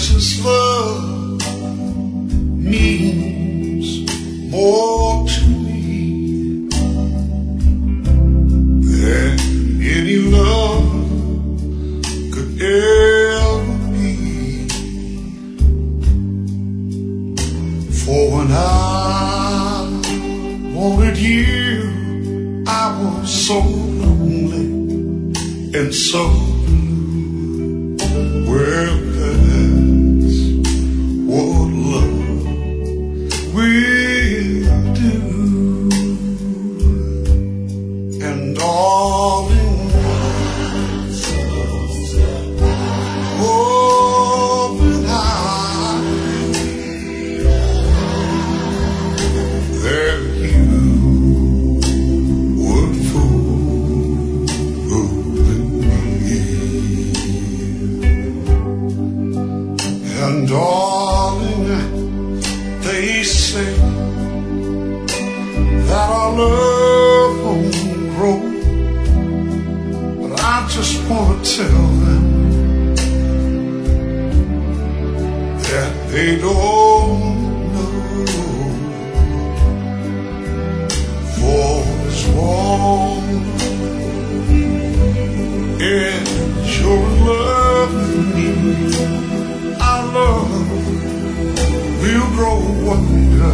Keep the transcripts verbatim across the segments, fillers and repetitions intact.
precious love means more to me than any love could ever be. For when I wanted you, I was so lonely and so blue. Well, that's what love will do. And darling, oh, but I that you would fool me. And darling, they say that our love won't grow, but I just want to tell them that they don't know. For as long as you're in love with me, our love will grow wider,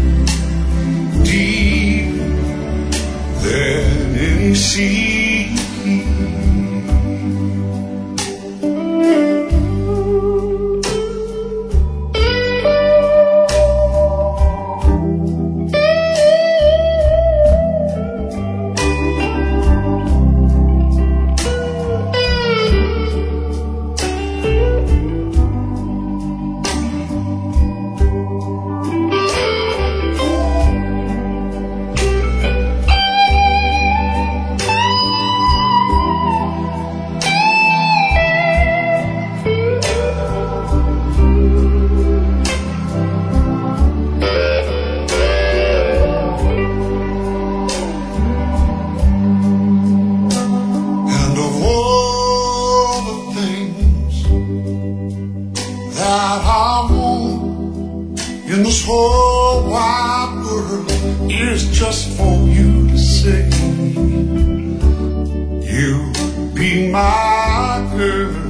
deep than any sea. That I want in this whole wide world is just for you to say, you be my girl.